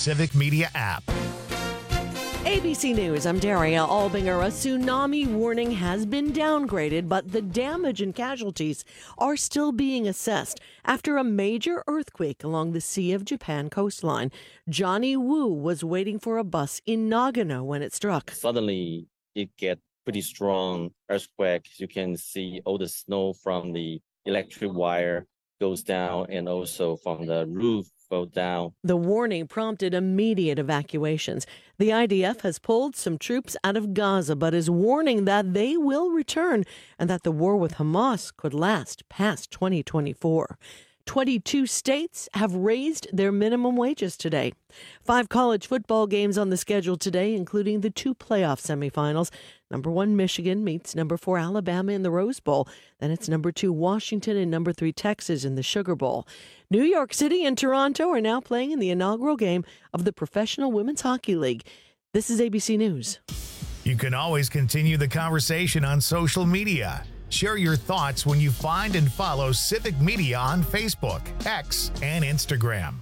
Civic Media app. ABC News, I'm Daria Albinger. A tsunami warning has been downgraded, but the damage and casualties are still being assessed after a major earthquake along the Sea of Japan coastline. Johnny Wu was waiting for a bus in Nagano when it struck. Suddenly, it get pretty strong earthquake. You can see all the snow from the electric wire goes down, and also from the roof go down. The warning prompted immediate evacuations. The IDF has pulled some troops out of Gaza, but is warning that they will return and that the war with Hamas could last past 2024. 22 states have raised their minimum wages today. 5 college football games on the schedule today, including the 2 playoff semifinals. Number 1 Michigan meets number 4 Alabama in the Rose Bowl. Then it's number 2 Washington and number 3 Texas in the Sugar Bowl. New York City and Toronto are now playing in the inaugural game of the Professional Women's Hockey League. This is ABC News. You can always continue the conversation on social media. Share your thoughts when you find and follow Civic Media on Facebook, X, and Instagram.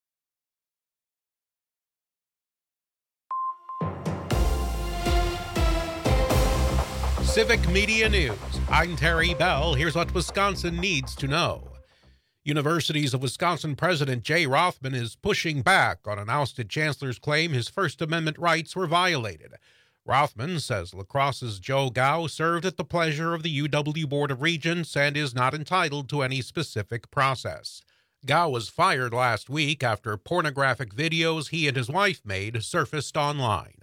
Civic Media News. I'm Terry Bell. Here's what Wisconsin needs to know. Universities of Wisconsin President Jay Rothman is pushing back on an ousted chancellor's claim his First Amendment rights were violated. Rothman says La Crosse's Joe Gao served at the pleasure of the UW Board of Regents and is not entitled to any specific process. Gao was fired last week after pornographic videos he and his wife made surfaced online.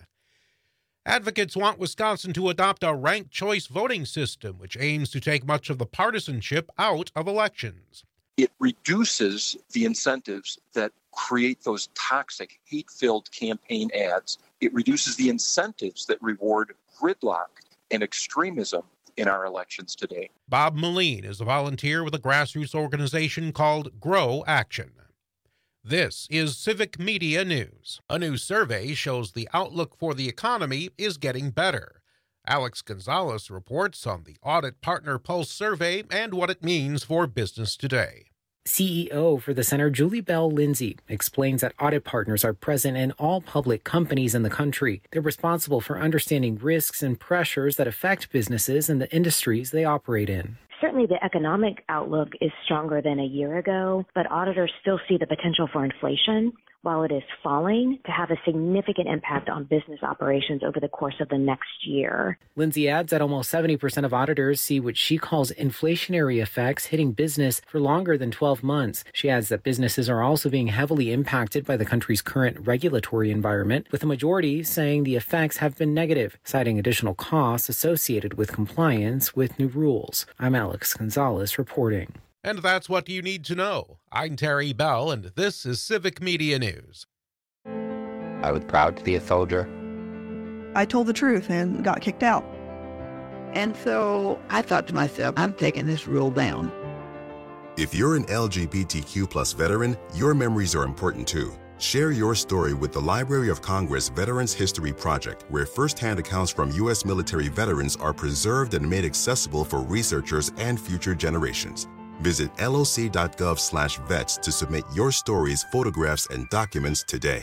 Advocates want Wisconsin to adopt a ranked choice voting system, which aims to take much of the partisanship out of elections. It reduces the incentives that create those toxic, hate-filled campaign ads. It reduces the incentives that reward gridlock and extremism in our elections today. Bob Moline is a volunteer with a grassroots organization called Grow Action. This is Civic Media News. A new survey shows the outlook for the economy is getting better. Alex Gonzalez reports on the Audit Partner Pulse survey and what it means for business today. CEO for the center, Julie Bell Lindsay, explains that audit partners are present in all public companies in the country. They're responsible for understanding risks and pressures that affect businesses and the industries they operate in. Certainly the economic outlook is stronger than a year ago, but auditors still see the potential for inflation, while it is falling, to have a significant impact on business operations over the course of the next year. Lindsay adds that almost 70% of auditors see what she calls inflationary effects hitting business for longer than 12 months. She adds that businesses are also being heavily impacted by the country's current regulatory environment, with the majority saying the effects have been negative, citing additional costs associated with compliance with new rules. I'm Alex Gonzalez reporting. And that's what you need to know. I'm Terry Bell, and this is Civic Media News. I was proud to be a soldier. I told the truth and got kicked out. And so I thought to myself, I'm taking this rule down. If you're an LGBTQ+ veteran, your memories are important too. Share your story with the Library of Congress Veterans History Project, where firsthand accounts from U.S. military veterans are preserved and made accessible for researchers and future generations. Visit loc.gov/vets to submit your stories, photographs, and documents today.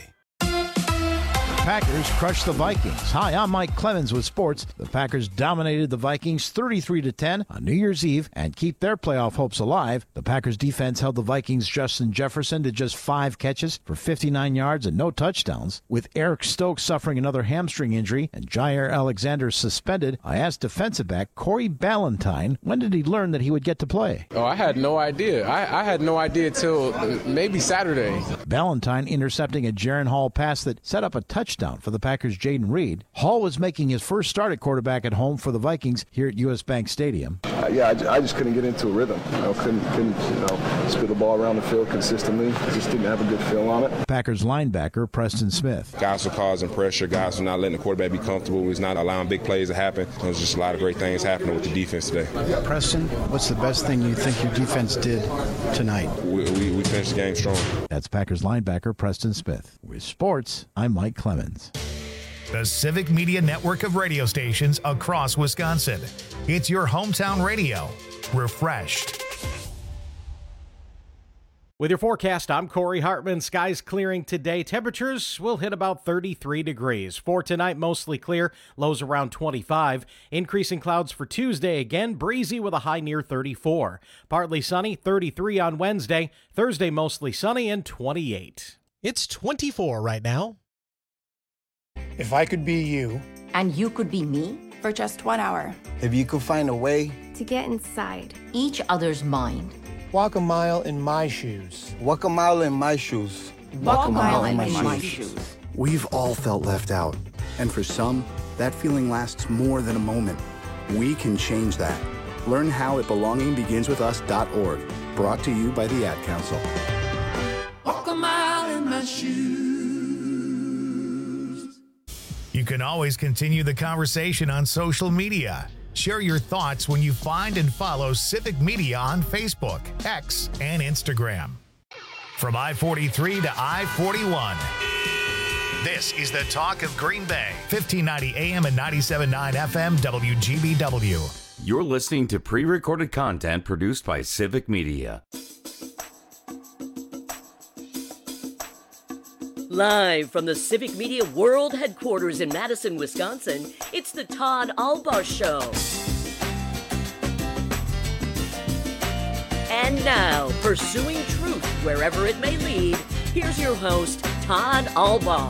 Packers crushed the Vikings. Hi, I'm Mike Clemens with sports. The Packers dominated the Vikings 33-10 on New Year's Eve and keep their playoff hopes alive. The Packers defense held the Vikings' Justin Jefferson to just 5 catches for 59 yards and no touchdowns. With Eric Stokes suffering another hamstring injury and Jair Alexander suspended, I asked defensive back Corey Ballentine when did he learn that he would get to play. Oh, I had no idea. I had no idea till maybe Saturday. Ballentine intercepting a Jaron Hall pass that set up a touchdown for the Packers' Jaden Reed. Hall was making his first start at quarterback at home for the Vikings here at U.S. Bank Stadium. I just couldn't get into a rhythm. Couldn't spit the ball around the field consistently. Just didn't have a good feel on it. Packers linebacker Preston Smith. Guys were causing pressure. Guys were not letting the quarterback be comfortable. He was not allowing big plays to happen. There's just a lot of great things happening with the defense today. Preston, what's the best thing you think your defense did tonight? We finished the game strong. That's Packers linebacker Preston Smith. With sports, I'm Mike Clemens. The Civic Media network of radio stations across Wisconsin. It's your hometown radio. Refreshed. With your forecast, I'm Corey Hartman. Skies clearing today. Temperatures will hit about 33 degrees. For tonight, mostly clear, lows around 25. Increasing clouds for Tuesday, again breezy with a high near 34. Partly sunny, 33 on Wednesday. Thursday, mostly sunny and 28. It's 24 right now. If I could be you. And you could be me? For just 1 hour. If you could find a way. To get inside each other's mind. Walk a mile in my shoes. Walk a mile in my shoes. Walk a mile in my shoes. We've all felt left out. And for some, that feeling lasts more than a moment. We can change that. Learn how at belongingbeginswithus.org. Brought to you by the Ad Council. Walk a mile in my shoes. You can always continue the conversation on social media. Share your thoughts when you find and follow Civic Media on Facebook, X, and Instagram. From I-43 to I-41, this is the talk of Green Bay, 1590 AM and 97.9 FM WGBW. You're listening to pre-recorded content produced by Civic Media. Live from the Civic Media World Headquarters in Madison, Wisconsin, it's the Todd Albaugh Show. And now, pursuing truth wherever it may lead, here's your host, Todd Albaugh.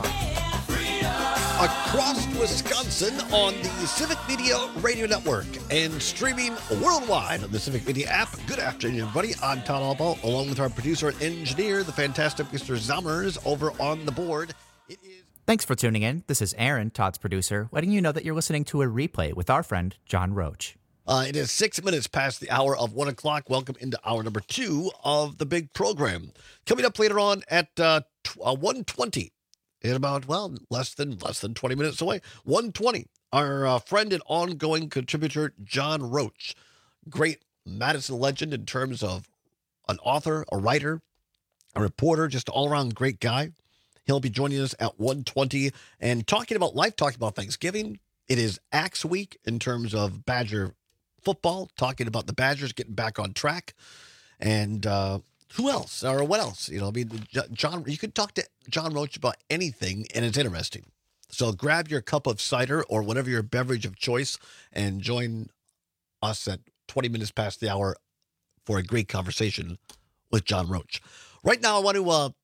Across Wisconsin on the Civic Media Radio Network and streaming worldwide on the Civic Media app. Good afternoon, everybody. I'm Todd Albaugh, along with our producer and engineer, the fantastic Mr. Zommers, over on the board. Thanks for tuning in. This is Aaron, Todd's producer, letting you know that you're listening to a replay with our friend, John Roach. It is 6 minutes past the hour of 1 o'clock. Welcome into hour number 2 of the big program. Coming up later on at 1:20. In about, less than 20 minutes away. 1:20, our friend and ongoing contributor, John Roach. Great Madison legend in terms of an author, a writer, a reporter, just all-around great guy. He'll be joining us at 1:20 and talking about life, talking about Thanksgiving. It is Axe Week in terms of Badger football, talking about the Badgers getting back on track. And who else or what else? John, you could talk to John Roach about anything, and it's interesting. So grab your cup of cider or whatever your beverage of choice and join us at 20 minutes past the hour for a great conversation with John Roach. Right now, I want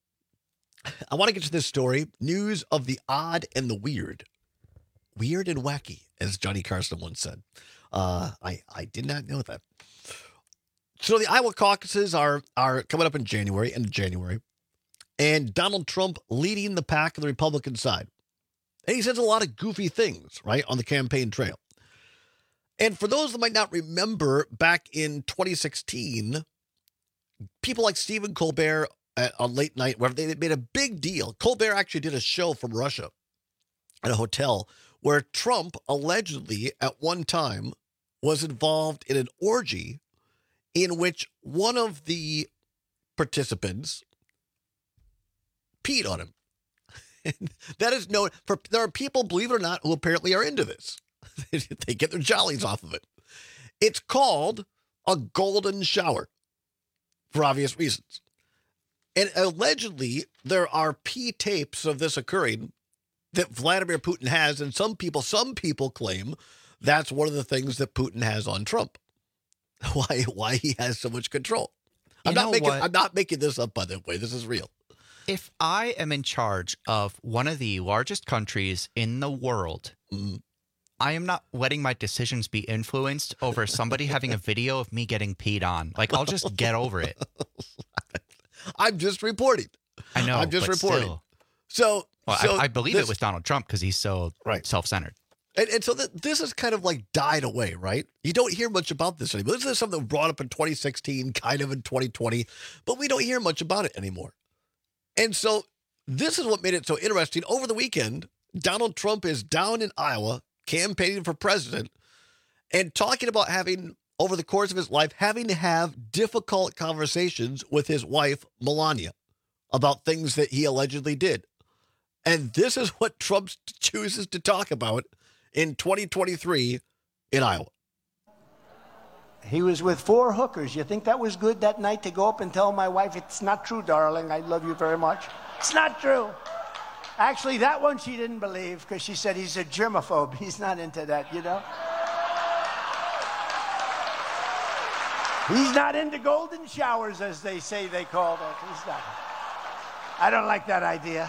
to get to this story. News of the odd and the weird. Weird and wacky, as Johnny Carson once said. I did not know that. So the Iowa caucuses are coming up in January, end of January, and Donald Trump leading the pack on the Republican side. And he says a lot of goofy things, right, on the campaign trail. And for those that might not remember, back in 2016, people like Stephen Colbert on late night, where they made a big deal. Colbert actually did a show from Russia at a hotel where Trump allegedly at one time was involved in an orgy in which one of the participants peed on him. And that is known for, there are people, believe it or not, who apparently are into this. They get their jollies off of it. It's called a golden shower for obvious reasons. And allegedly, there are pee tapes of this occurring that Vladimir Putin has, and some people claim that's one of the things that Putin has on Trump. Why he has so much control. I'm not making this up, by the way. This is real. If I am in charge of one of the largest countries in the world, I am not letting my decisions be influenced over somebody having a video of me getting peed on. Like, I'll just get over it. I'm just reporting. I know. I'm just reporting. Still. I believe it was Donald Trump because he's so self-centered. And so this has kind of like died away, right? You don't hear much about this anymore. This is something brought up in 2016, kind of in 2020, but we don't hear much about it anymore. And so this is what made it so interesting. Over the weekend, Donald Trump is down in Iowa campaigning for president and talking about having, over the course of his life, having to have difficult conversations with his wife, Melania, about things that he allegedly did. And this is what Trump chooses to talk about in 2023 in Iowa. He was with 4 hookers. You think that was good that night to go up and tell my wife, it's not true, darling, I love you very much? It's not true. Actually, that one she didn't believe because she said he's a germaphobe. He's not into that, you know? He's not into golden showers, as they say they call that. He's not. I don't like that idea.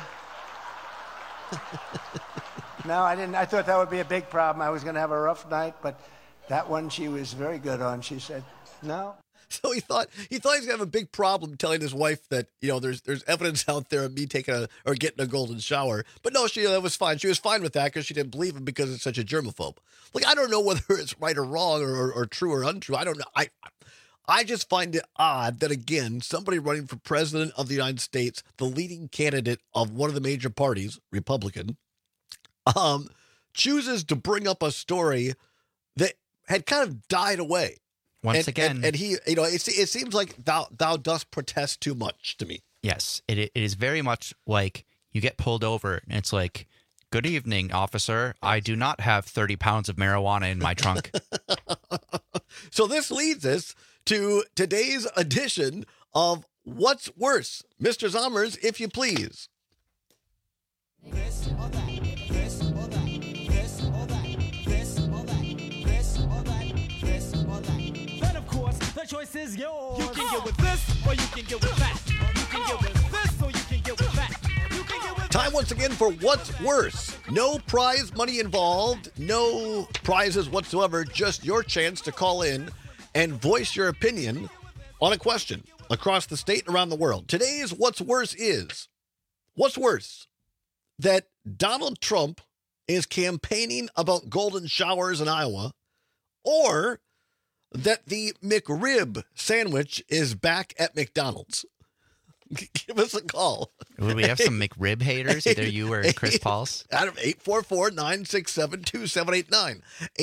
No, I didn't. I thought that would be a big problem. I was going to have a rough night, but that one she was very good on. She said, no. So he thought he was gonna have a big problem telling his wife that, you know, there's evidence out there of me taking getting a golden shower. But no, that was fine. She was fine with that because she didn't believe him because it's such a germaphobe. Like, I don't know whether it's right or wrong or true or untrue. I don't know. I just find it odd that, again, somebody running for president of the United States, the leading candidate of one of the major parties, Republican, chooses to bring up a story that had kind of died away. Once again. And he, you know, it seems like thou dost protest too much to me. Yes, it is very much like you get pulled over and it's like, good evening, officer. I do not have 30 pounds of marijuana in my trunk. So this leads us to today's edition of What's Worse? Mr. Zommers, if you please. This or that, this or that, this or that, this or that, this or that, this or that. Then, of course, the choice is yours. You can get with this or you can get with that. You can get with this or you can get with that. You can get with Time once again for What's Worse? No prize money involved, no prizes whatsoever, just your chance to call in and voice your opinion on a question across the state and around the world. Today's What's Worse is, what's worse, that Donald Trump is campaigning about golden showers in Iowa, or that the McRib sandwich is back at McDonald's? Give us a call. Would we have some McRib haters, either you or Chris Pauls? Out of 844-967-2789.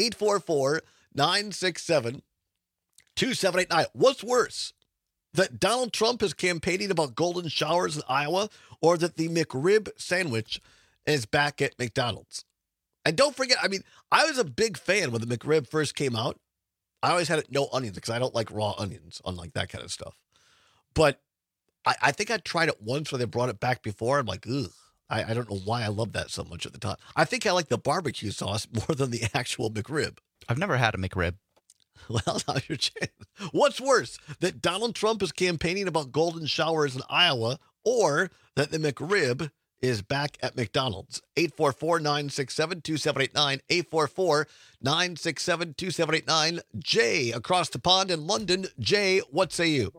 844-967-2789. What's worse, that Donald Trump is campaigning about golden showers in Iowa, or that the McRib sandwich is back at McDonald's? And don't forget, I mean, I was a big fan when the McRib first came out. I always had it no onions because I don't like raw onions, unlike that kind of stuff. But I think I tried it once when they brought it back before. I'm like, ugh. I don't know why I love that so much at the time. I think I like the barbecue sauce more than the actual McRib. I've never had a McRib. Well, now your chance. What's worse, that Donald Trump is campaigning about golden showers in Iowa, or that the McRib is back at McDonald's? 844-967-2789. 844-967-2789. Jay, across the pond in London. Jay, what say you?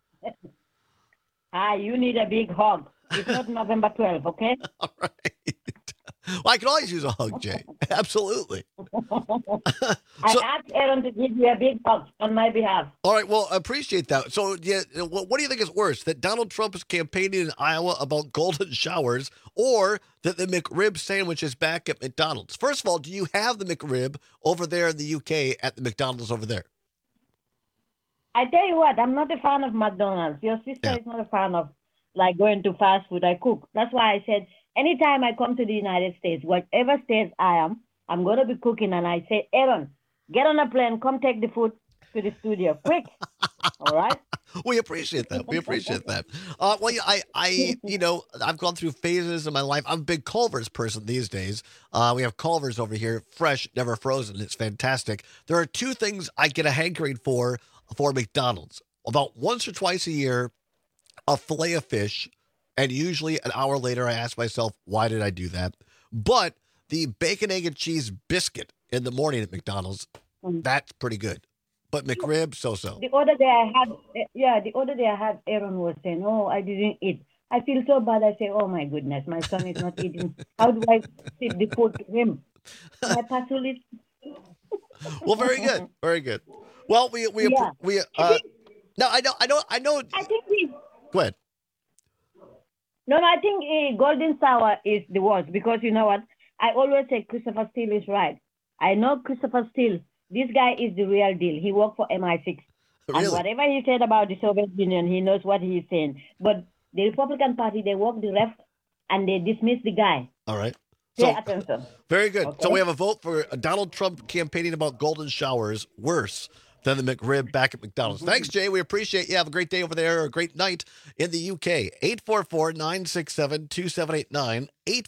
You need a big hug. It's not November 12th, okay? All right. Well, I can always use a hug, Jay. Absolutely. I asked Aaron to give you a big hug on my behalf. All right. Well, I appreciate that. So, yeah, what do you think is worse, that Donald Trump is campaigning in Iowa about golden showers, or that the McRib sandwich is back at McDonald's? First of all, do you have the McRib over there in the UK at the McDonald's over there? I tell you what, I'm not a fan of McDonald's. Your sister is not a fan of, like, going to fast food. I cook. That's why I said, anytime I come to the United States, whatever state I am, I'm going to be cooking. And I say, Aaron, get on a plane. Come take the food to the studio. Quick. All right? We appreciate that. We appreciate that. Well, I've gone through phases in my life. I'm a big Culver's person these days. We have Culver's over here, fresh, never frozen. It's fantastic. There are two things I get a hankering for McDonald's. About once or twice a year, a fillet of fish. And usually an hour later, I ask myself, why did I do that? But the bacon, egg, and cheese biscuit in the morning at McDonald's, that's pretty good. But McRib, so-so. The other day I had Aaron was saying, oh, I didn't eat. I feel so bad. I say, oh, my goodness, my son is not eating. How do I feed the food to him? I pass it. Well, very good. Very good. Well, I know. I think Go ahead. No, I think golden sour is the worst, because you know what? I always say Christopher Steele is right. I know Christopher Steele. This guy is the real deal. He worked for MI6. Really? And whatever he said about the Soviet Union, he knows what he's saying. But the Republican Party, they walk the left and they dismiss the guy. All right. Pay attention. Very good. Okay. So we have a vote for Donald Trump campaigning about golden showers. Worse, than the McRib back at McDonald's. Thanks, Jay. We appreciate you. Have a great day over there, or a great night in the UK. 844-967-2789.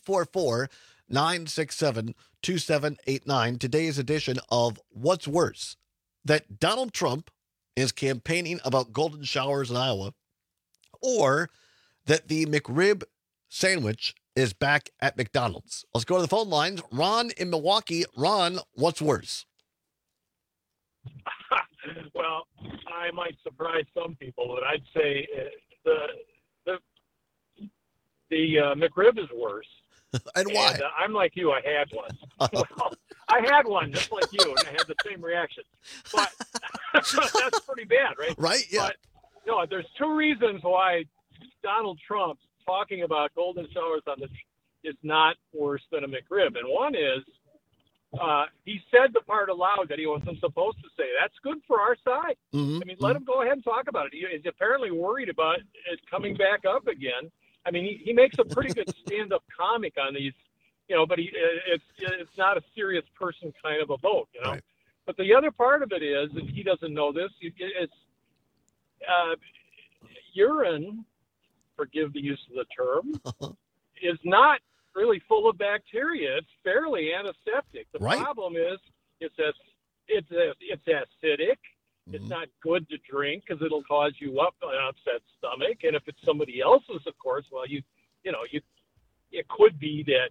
844-967-2789. Today's edition of What's Worse, that Donald Trump is campaigning about golden showers in Iowa, or that the McRib sandwich is back at McDonald's. Let's go to the phone lines. Ron in Milwaukee. Ron, what's worse? Well, I might surprise some people, but I'd say the McRib is worse. And why? And, I'm like you. I had one. Well, I had one just like you, and I had the same reaction. But that's pretty bad, right? Right, yeah. But, no, there's two reasons why Donald Trump talking about golden showers is not worse than a McRib. And one is, he said the part aloud that he wasn't supposed to say. That's good for our side. Mm-hmm. I mean, let him go ahead and talk about it. He's apparently worried about it coming back up again. I mean, he makes a pretty good stand-up comic on these, but it's not a serious person kind of a vote, Right. But the other part of it is, and he doesn't know this, it's urine, forgive the use of the term, is not really full of bacteria. It's fairly antiseptic. The problem is it's acidic. It's not good to drink because it'll cause you an upset stomach. And if it's somebody else's, of course, well, it could be that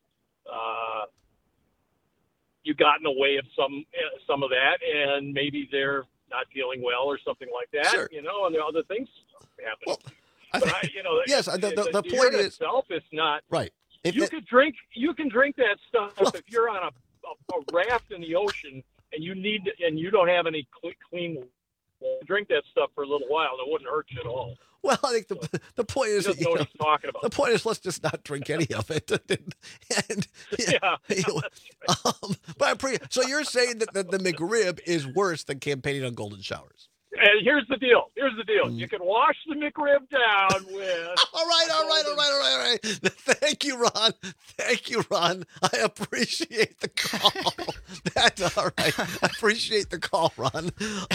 you got in the way of some of that, and maybe they're not feeling well or something like that. Sure. And there are other things happen. Well, yes, the point is itself is not right. You can drink that stuff if you're on a raft in the ocean and you don't have any clean water. Drink that stuff for a little while. It wouldn't hurt you at all. Well, I think the point is, what he's talking about. The point is, let's just not drink any of it. So you're saying that the McRib is worse than campaigning on golden showers? And here's the deal. You can wash the McRib down with. All right. Thank you, Ron. I appreciate the call. That's all right. I appreciate the call, Ron.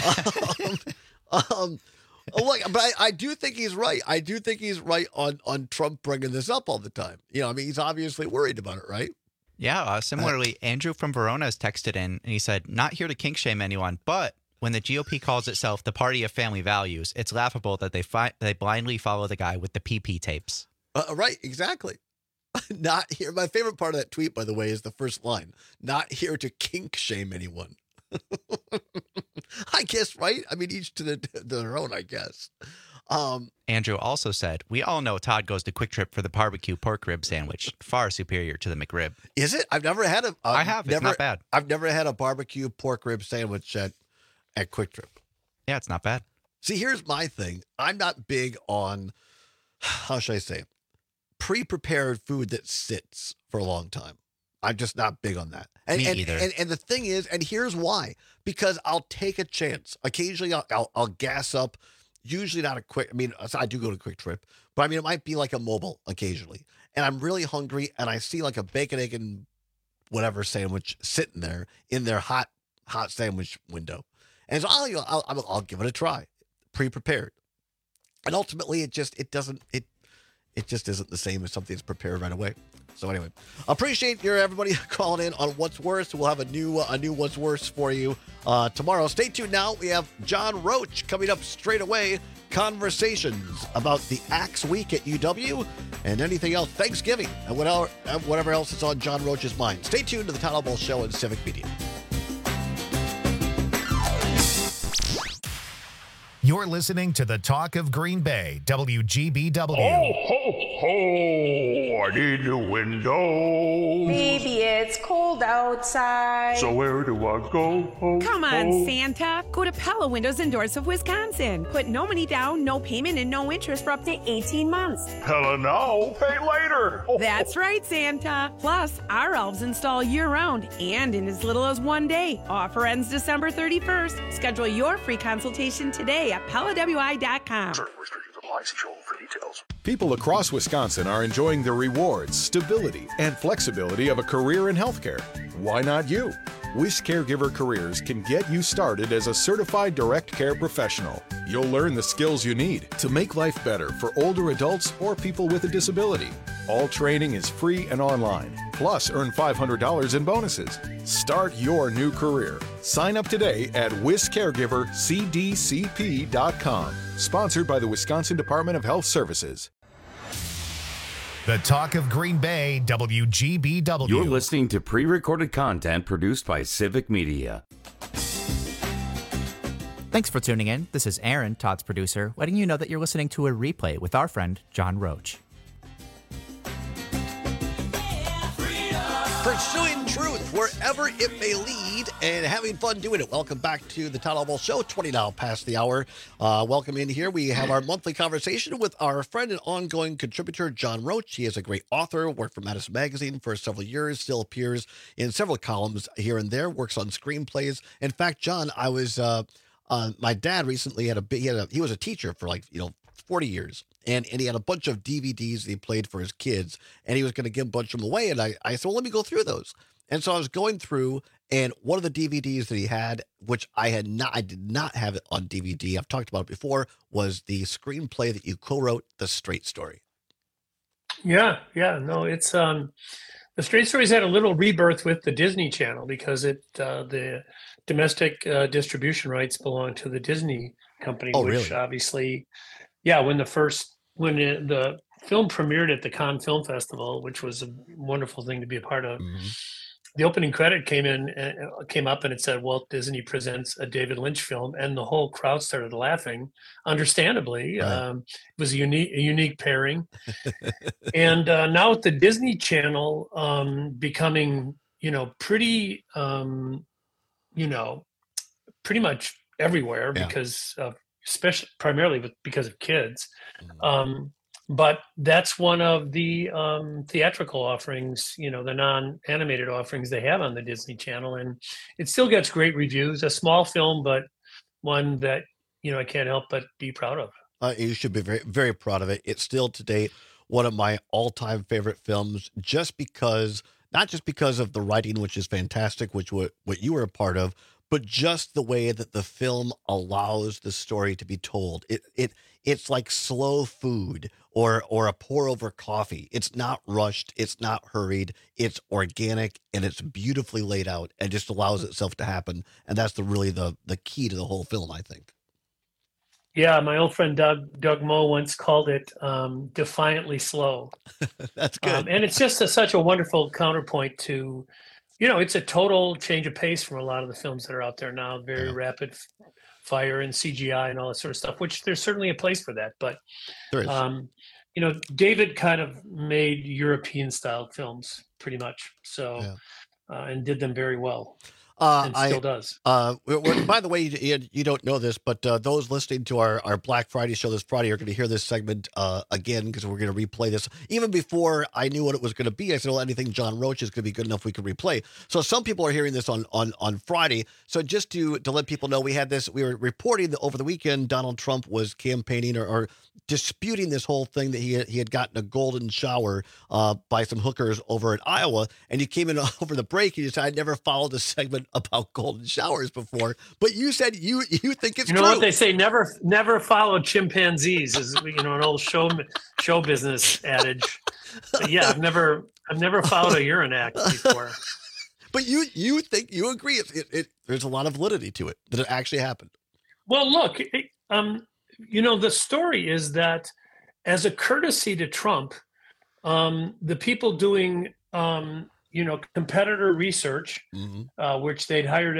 Look, but I do think he's right. I do think he's right on Trump bringing this up all the time. He's obviously worried about it, right? Yeah. Similarly, Andrew from Verona has texted in, and he said, "Not here to kink shame anyone, but when the GOP calls itself the party of family values, it's laughable that they blindly follow the guy with the PP tapes." Right, exactly. Not here. My favorite part of that tweet, by the way, is the first line. Not here to kink shame anyone. I guess, right? I mean, each to their own, I guess. Andrew also said, "We all know Todd goes to Quick Trip for the barbecue pork rib sandwich. Far superior to the McRib." Is it? I've never had I have. It's not bad. I've never had a barbecue pork rib sandwich at Quick Trip. Yeah, it's not bad. See, here's my thing. I'm not big on, how should I say, pre-prepared food that sits for a long time. I'm just not big on that. Me either. And the thing is, and here's why, because I'll take a chance. Occasionally I'll gas up, usually not a quick, I do go to Quick Trip, but it might be like a mobile occasionally. And I'm really hungry and I see like a bacon, egg, and whatever sandwich sitting there in their hot sandwich window. And so I'll give it a try, pre-prepared. And ultimately it just isn't the same as something that's prepared right away. So anyway, appreciate everybody calling in on What's Worse. We'll have a new What's Worse for you tomorrow. Stay tuned now. We have John Roach coming up straight away. Conversations about the Axe Week at UW and anything else, Thanksgiving, and whatever else is on John Roach's mind. Stay tuned to the Todd Albaugh Show in Civic Media. You're listening to the Talk of Green Bay, WGBW. Oh, ho, ho, I need a window. Baby, it's cold outside. So where do I go? Come on, Santa. Go to Pella Windows and Doors of Wisconsin. Put no money down, no payment, and no interest for up to 18 months. Pella now, pay later. That's right, Santa. Plus, our elves install year-round and in as little as 1 day. Offer ends December 31st. Schedule your free consultation today at PellaWI.com. Certain restrictions apply. See show for details. People across Wisconsin are enjoying the rewards, stability, and flexibility of a career in healthcare. Why not you? Wish Caregiver Careers can get you started as a certified direct care professional. You'll learn the skills you need to make life better for older adults or people with a disability. All training is free and online. Plus, earn $500 in bonuses. Start your new career. Sign up today at WishCaregiverCDCP.com. Sponsored by the Wisconsin Department of Health Services. The Talk of Green Bay, WGBW. You're listening to pre-recorded content produced by Civic Media. Thanks for tuning in. This is Aaron, Todd's producer, letting you know that you're listening to a replay with our friend, John Roach. Pursuing truth wherever it may lead and having fun doing it. Welcome back to the Todd Almost Show, 20 now past the hour. Welcome in here. We have our monthly conversation with our friend and ongoing contributor, John Roach. He is a great author, worked for Madison Magazine for several years, still appears in several columns here and there, works on screenplays. In fact, John, I was, my dad recently he was a teacher for 40 years. And he had a bunch of DVDs that he played for his kids, and he was going to give a bunch of them away. And I said, well, let me go through those. And so I was going through, and one of the DVDs that he had, which I did not have it on DVD, I've talked about it before, was the screenplay that you co-wrote, The Straight Story. Yeah. No, it's The Straight Story's had a little rebirth with the Disney Channel because the domestic distribution rights belong to the Disney company, which really? Obviously, yeah, when the film premiered at the Cannes Film Festival, which was a wonderful thing to be a part of, the opening credit came up and it said, Walt Disney presents a David Lynch film, and the whole crowd started laughing, understandably. Right. It was a unique pairing. And now with the Disney Channel becoming, pretty much everywhere, because of, especially primarily because of kids. But that's one of the theatrical offerings, the non-animated offerings they have on the Disney Channel. And it still gets great reviews. A small film, but one that, I can't help but be proud of. You should be very, very proud of it. It's still to date one of my all-time favorite films, not just because of the writing, which is fantastic, what you were a part of, but just the way that the film allows the story to be told. It's like slow food or a pour over coffee. It's not rushed. It's not hurried. It's organic, and it's beautifully laid out and just allows itself to happen. And that's really the key to the whole film, I think. Yeah, my old friend Doug Moe once called it defiantly slow. That's good. And it's just such a wonderful counterpoint to, it's a total change of pace from a lot of the films that are out there now, very rapid fire and CGI and all that sort of stuff, which there's certainly a place for that. But, there is. David kind of made European style films pretty much. So, and did them very well. And still does. By the way, you don't know this, but those listening to our Black Friday show this Friday are going to hear this segment again, because we're going to replay this. Even before I knew what it was going to be, I said, well, anything John Roach is going to be good enough we can replay. So some people are hearing this on Friday. So just to let people know, we were reporting that over the weekend, Donald Trump was campaigning or disputing this whole thing that he had gotten a golden shower by some hookers over in Iowa. And you came in over the break and you said, I never followed a segment about golden showers before, but you said you think it's true. What they say, never follow chimpanzees is an old show business adage. But yeah, I've never followed a urine act before. But you agree there's a lot of validity to it, that it actually happened. Well, look, the story is that as a courtesy to Trump, the people doing competitor research, which they'd hired,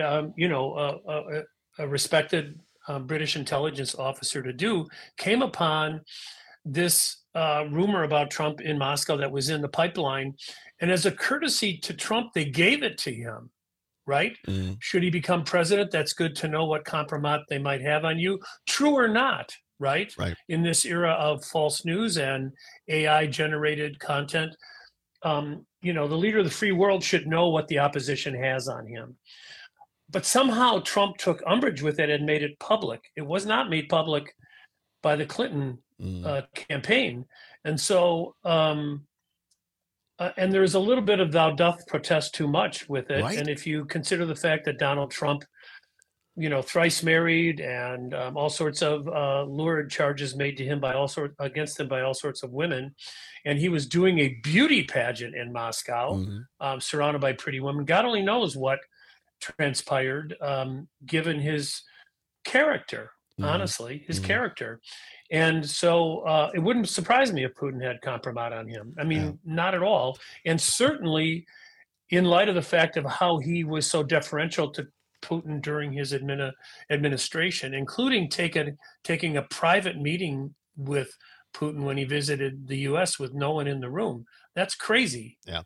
a respected British intelligence officer to do, came upon this rumor about Trump in Moscow that was in the pipeline. And as a courtesy to Trump, they gave it to him, right? Should he become president, that's good to know what compromise they might have on you, true or not, right? In this era of false news and AI-generated content, the leader of the free world should know what the opposition has on him. But somehow Trump took umbrage with it and made it public. It was not made public by the Clinton campaign. And so and there's a little bit of thou doth protest too much with it. Right. And if you consider the fact that Donald Trump, thrice married and all sorts of lurid charges made to him against him by all sorts of women, and he was doing a beauty pageant in Moscow, surrounded by pretty women. God only knows what transpired, given his character. Honestly, his character. And so it wouldn't surprise me if Putin had compromise on him. I mean, not at all. And certainly in light of the fact of how he was so deferential to Putin during his administration, including taking a private meeting with Putin when he visited the U.S. with no one in the room. That's crazy. Yeah.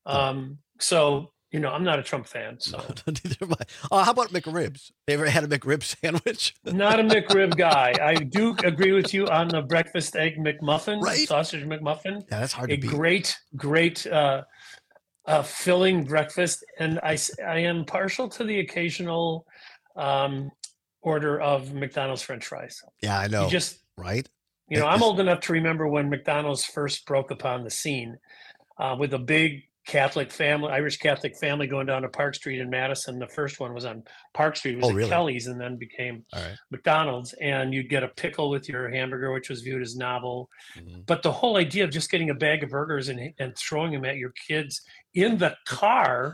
So, I'm not a Trump fan. So Neither am I. How about McRibs? Ever had a McRib sandwich? Not a McRib guy. I do agree with you on the breakfast egg McMuffin, sausage McMuffin. Yeah, that's hard to beat. Great filling breakfast. And I am partial to the occasional order of McDonald's French fries. Yeah, I know. Right? I'm old enough to remember when McDonald's first broke upon the scene with a big Irish Catholic family going down to Park Street in Madison. The first one was on Park Street. It was at Kelly's and then became McDonald's. And you'd get a pickle with your hamburger, which was viewed as novel. But the whole idea of just getting a bag of burgers and throwing them at your kids in the car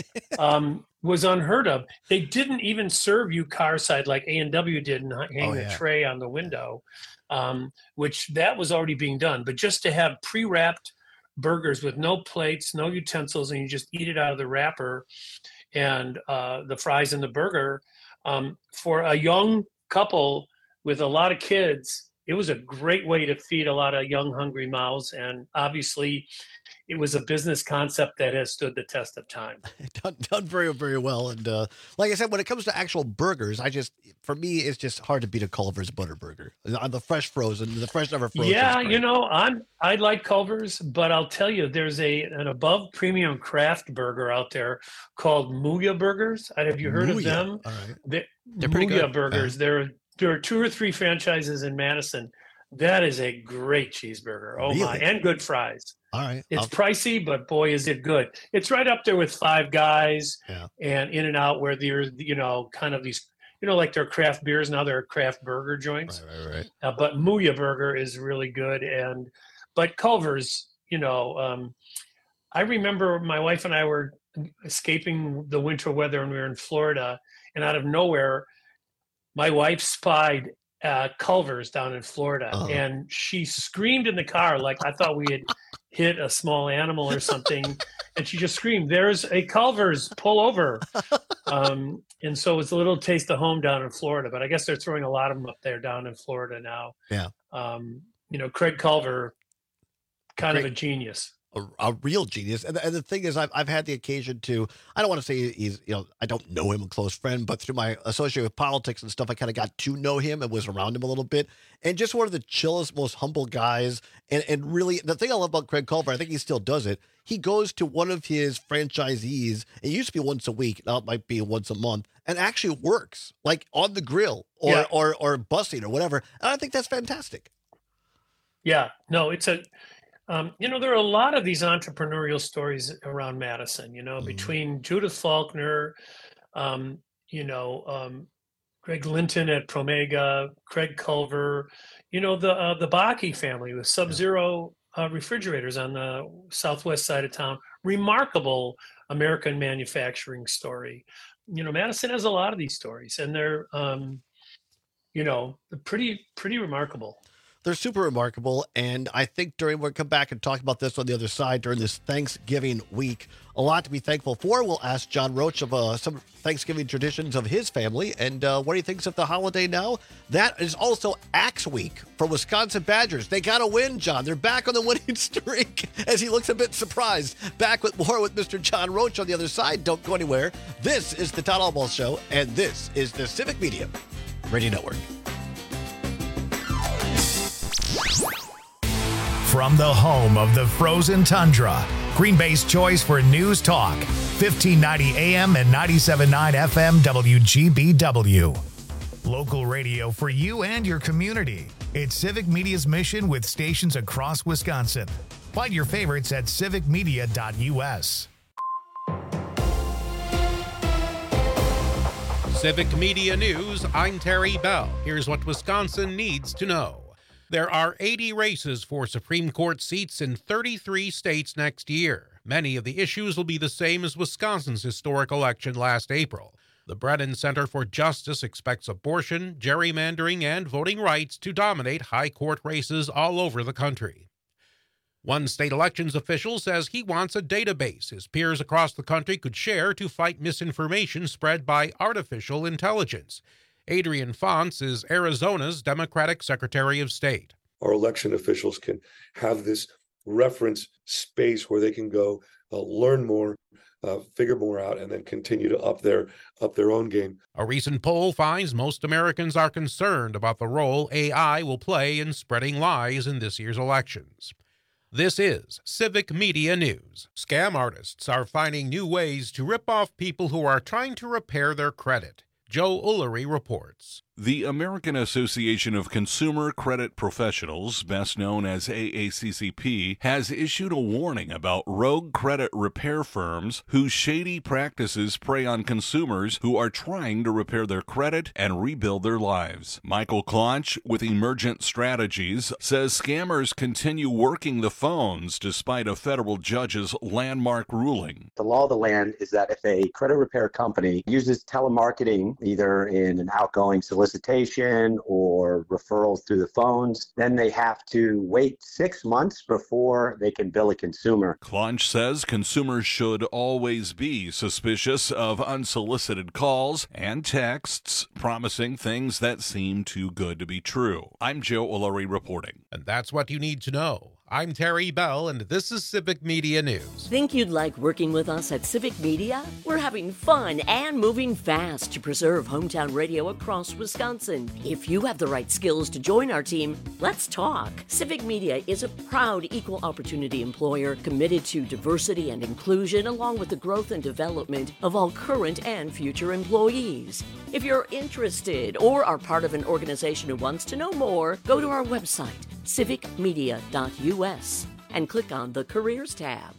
was unheard of. They didn't even serve you car side like A&W did and hang the tray on the window, which that was already being done. But just to have pre-wrapped burgers with no plates, no utensils, and you just eat it out of the wrapper and the fries and the burger. For a young couple with a lot of kids, it was a great way to feed a lot of young, hungry mouths. And obviously, it was a business concept that has stood the test of time. Done very, very well. And like I said, when it comes to actual burgers, for me, it's just hard to beat a Culver's butter burger. On the fresh frozen, the fresh never frozen. Yeah, I like Culver's, but I'll tell you, there's an above premium craft burger out there called Muya Burgers. Have you heard of them? All right. They're pretty good. Burgers. There are 2 or 3 franchises in Madison. That is a great cheeseburger. Oh, really? My. And good fries. All right. It's pricey, but boy, is it good. It's right up there with Five Guys and In-N-Out, where there's, kind of these, like their craft beers. Now they're craft burger joints. Right. But Muya Burger is really good. But Culver's, I remember my wife and I were escaping the winter weather and we were in Florida, and out of nowhere, my wife spied Culver's down in Florida, and she screamed in the car like I thought we had hit a small animal or something, and she just screamed, "There's a Culver's, pull over!" And so it's a little taste of home down in Florida, but I guess they're throwing a lot of them up there down in Florida now. Yeah. Craig Culver, kind of a genius. A real genius. And the thing is, I've had the occasion to, I don't want to say he's, I don't know him, a close friend, but through my association with politics and stuff, I kind of got to know him and was around him a little bit. And just one of the chillest, most humble guys. And really, the thing I love about Craig Culver, I think he still does it. He goes to one of his franchisees. It used to be once a week. Now it might be once a month, and actually works like on the grill or busting or whatever. And I think that's fantastic. Yeah, no, it's there are a lot of these entrepreneurial stories around Madison, between Judith Faulkner, Greg Linton at Promega, Craig Culver, the Bakke family with Sub-Zero refrigerators on the southwest side of town. Remarkable American manufacturing story. Madison has a lot of these stories, and they're, pretty remarkable. They're super remarkable, and I think we'll come back and talk about this on the other side during this Thanksgiving week. A lot to be thankful for. We'll ask John Roach of some Thanksgiving traditions of his family, and what he thinks of the holiday now. That is also Axe Week for Wisconsin Badgers. They got a win, John. They're back on the winning streak, as he looks a bit surprised. Back with more with Mr. John Roach on the other side. Don't go anywhere. This is the Todd Albaugh Show, and this is the Civic Media Radio Network. From the home of the frozen tundra, Green Bay's choice for news talk, 1590 AM and 97.9 FM WGBW. Local radio for you and your community. It's Civic Media's mission with stations across Wisconsin. Find your favorites at civicmedia.us. Civic Media News, I'm Terry Bell. Here's what Wisconsin needs to know. There are 80 races for Supreme Court seats in 33 states next year. Many of the issues will be the same as Wisconsin's historic election last April. The Brennan Center for Justice expects abortion, gerrymandering, and voting rights to dominate high court races all over the country. One state elections official says he wants a database his peers across the country could share to fight misinformation spread by artificial intelligence. Adrian Fonts is Arizona's Democratic Secretary of State. Our election officials can have this reference space where they can go learn more, figure more out, and then continue to up their own game. A recent poll finds most Americans are concerned about the role AI will play in spreading lies in this year's elections. This is Civic Media News. Scam artists are finding new ways to rip off people who are trying to repair their credit. Joe Ullery reports. The American Association of Consumer Credit Professionals, best known as AACCP, has issued a warning about rogue credit repair firms whose shady practices prey on consumers who are trying to repair their credit and rebuild their lives. Michael Claunch with Emergent Strategies says scammers continue working the phones despite a federal judge's landmark ruling. The law of the land is that if a credit repair company uses telemarketing, either in an outgoing solicitation or referrals through the phones, then they have to wait 6 months before they can bill a consumer. Claunch says consumers should always be suspicious of unsolicited calls and texts promising things that seem too good to be true. I'm Joe Ullery reporting. And that's what you need to know. I'm Terry Bell, and this is Civic Media News. Think you'd like working with us at Civic Media? We're having fun and moving fast to preserve hometown radio across Wisconsin. If you have the right skills to join our team, let's talk. Civic Media is a proud equal opportunity employer committed to diversity and inclusion, along with the growth and development of all current and future employees. If you're interested or are part of an organization who wants to know more, go to our website, civicmedia.us, and click on the Careers tab.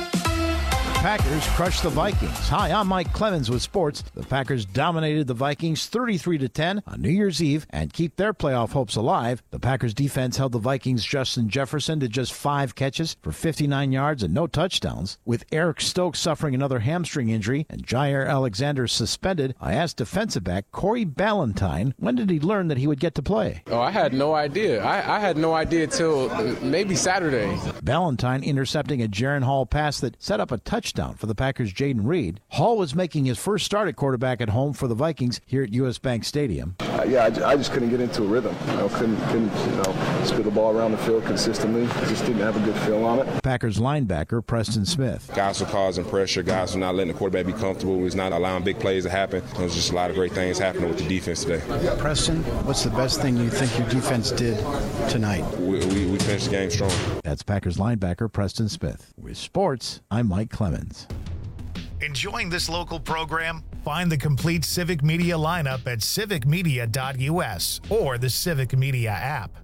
Packers crushed the Vikings. Hi, I'm Mike Clemens with sports. The Packers dominated the Vikings 33-10 on New Year's Eve and keep their playoff hopes alive. The Packers defense held the Vikings' Justin Jefferson to just 5 catches for 59 yards and no touchdowns. With Eric Stokes suffering another hamstring injury and Jair Alexander suspended, I asked defensive back Corey Ballantyne, when did he learn that he would get to play? Oh, I had no idea. I had no idea till maybe Saturday. Ballantyne intercepting a Jaron Hall pass that set up a touchdown for the Packers' Jaden Reed. Hall was making his first start at quarterback at home for the Vikings here at US Bank Stadium. I just couldn't get into a rhythm. Couldn't spit the ball around the field consistently. Just didn't have a good feel on it. Packers linebacker Preston Smith. Guys were causing pressure. Guys were not letting the quarterback be comfortable. He was not allowing big plays to happen. There was just a lot of great things happening with the defense today. Preston, what's the best thing you think your defense did tonight? We finished the game strong. That's Packers linebacker Preston Smith. With sports, I'm Mike Clemens. Enjoying this local program? Find the complete Civic Media lineup at civicmedia.us or the Civic Media app.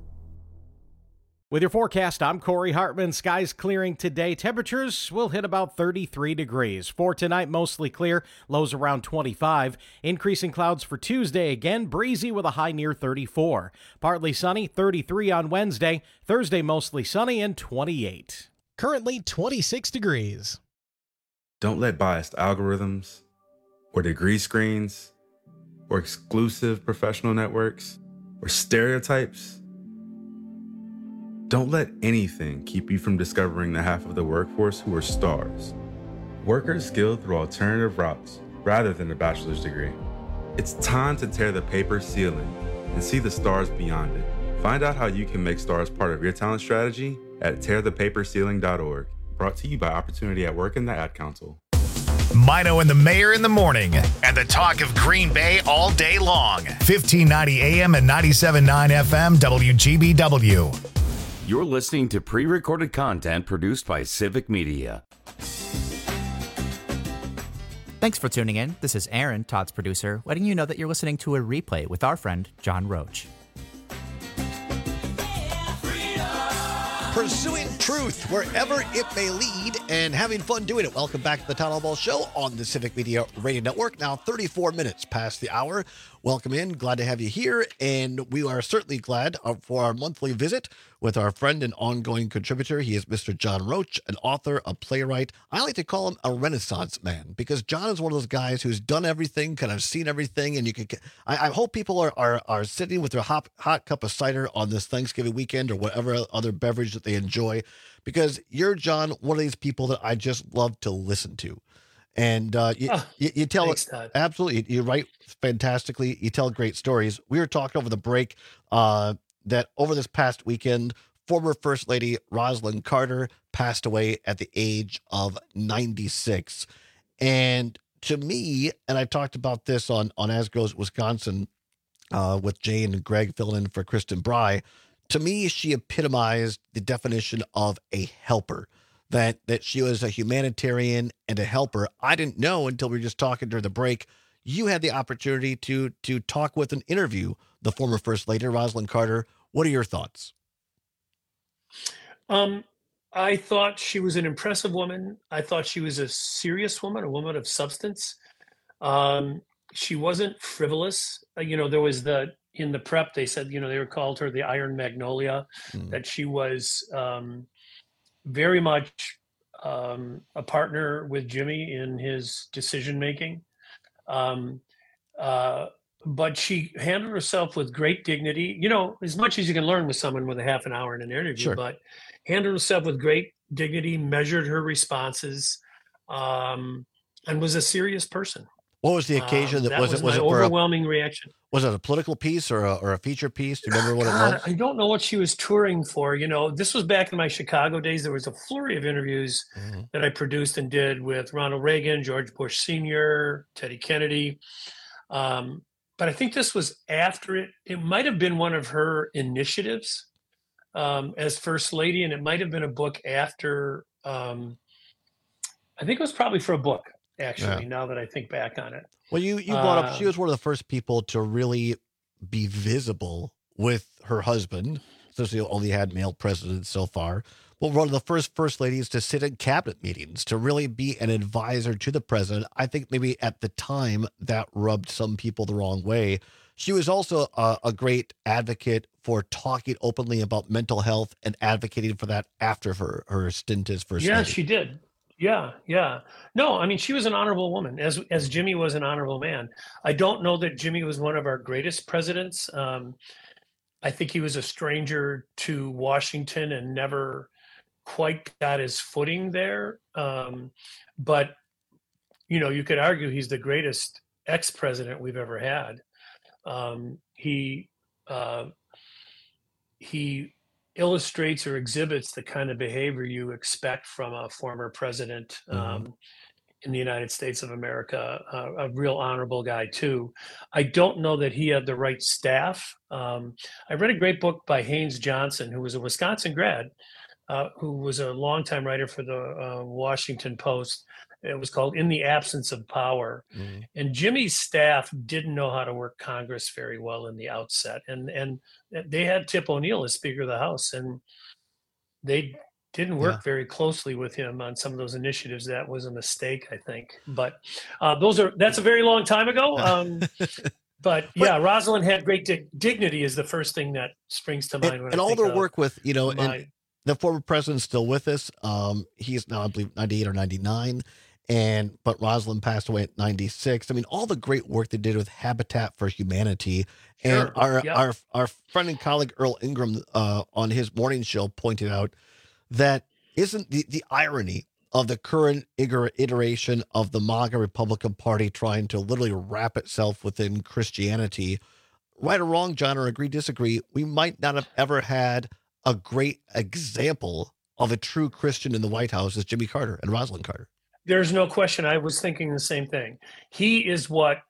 With your forecast, I'm Corey Hartman. Skies clearing today. Temperatures will hit about 33 degrees. For tonight, mostly clear, lows around 25. Increasing clouds for Tuesday, again breezy with a high near 34. Partly sunny, 33 on Wednesday. Thursday, mostly sunny and 28. Currently 26 degrees. Don't let biased algorithms or degree screens or exclusive professional networks or stereotypes, don't let anything keep you from discovering the half of the workforce who are stars. Workers skilled through alternative routes rather than a bachelor's degree. It's time to tear the paper ceiling and see the stars beyond it. Find out how you can make stars part of your talent strategy at tearthepaperceiling.org. Brought to you by Opportunity at Work and the Ad Council. Mino and the Mayor in the morning, and the talk of Green Bay all day long. 1590 AM and 97.9 FM WGBW. You're listening to pre-recorded content produced by Civic Media. Thanks for tuning in. This is Aaron, Todd's producer, letting you know that you're listening to a replay with our friend, John Roach. Pursuing truth truth, wherever it may lead, and having fun doing it. Welcome back to the Town Hall Ball Show on the Civic Media Radio Network. Now 34 minutes past the hour. Welcome in. Glad to have you here. And we are certainly glad for our monthly visit with our friend and ongoing contributor. He is Mr. John Roach, an author, a playwright. I like to call him a Renaissance man because John is one of those guys who's done everything, kind of seen everything. And you can, I hope people are sitting with their hot cup of cider on this Thanksgiving weekend or whatever other beverage that they enjoy, because you're, John, one of these people that I just love to listen to. And you tell thanks, absolutely, you write fantastically. You tell great stories. We were talking over the break that over this past weekend, former First Lady Rosalynn Carter passed away at the age of 96. And to me, and I talked about this on As Goes Wisconsin with Jane and Greg filling in for Kristen Bry. To me, she epitomized the definition of a helper. That she was a humanitarian and a helper. I didn't know until we were just talking during the break. You had the opportunity to talk with and interview the former First Lady, Rosalynn Carter. What are your thoughts? I thought she was an impressive woman. I thought she was a serious woman, a woman of substance. She wasn't frivolous. There was in the prep, they said, they called her the Iron Magnolia, that she was very much a partner with Jimmy in his decision-making. But she handled herself with great dignity, as much as you can learn with someone with a half an hour in an interview, Sure. But handled herself with great dignity, measured her responses, and was a serious person. What was the occasion? That was it my overwhelming reaction. Was it a political piece or a feature piece? Do you remember what it was? I don't know what she was touring for. This was back in my Chicago days. There was a flurry of interviews that I produced and did with Ronald Reagan, George Bush Sr., Teddy Kennedy. But I think this was after it. It might have been one of her initiatives as First Lady, and it might have been a book after. I think it was probably for a book, actually, now that I think back on it. Well, you brought up, she was one of the first people to really be visible with her husband, since we only had male presidents so far. Well, one of the first ladies to sit in cabinet meetings, to really be an advisor to the president. I think maybe at the time that rubbed some people the wrong way. She was also a great advocate for talking openly about mental health and advocating for that after her stint as First Lady. Yeah, she did. Yeah. No, I mean, she was an honorable woman, as Jimmy was an honorable man. I don't know that Jimmy was one of our greatest presidents. I think he was a stranger to Washington and never quite got his footing there. But, you could argue he's the greatest ex-president we've ever had. He illustrates or exhibits the kind of behavior you expect from a former president in the United States of America, a real honorable guy too. I don't know that he had the right staff. I read a great book by Haynes Johnson, who was a Wisconsin grad, who was a longtime writer for the Washington Post. It was called In the Absence of Power. And Jimmy's staff didn't know how to work Congress very well in the outset. And they had Tip O'Neill as Speaker of the House, and they didn't work very closely with him on some of those initiatives. That was a mistake, I think. But that's a very long time ago. But Rosalynn had great dignity is the first thing that springs to mind. And all their work with, and the former president's still with us. He's now, I believe, 98 or 99. But Rosalynn passed away at 96. I mean, all the great work they did with Habitat for Humanity. And our friend and colleague Earl Ingram on his morning show pointed out that isn't the irony of the current iteration of the MAGA Republican Party trying to literally wrap itself within Christianity. Right or wrong, John, or agree, disagree, we might not have ever had a great example of a true Christian in the White House as Jimmy Carter and Rosalynn Carter. There's no question. I was thinking the same thing. He is what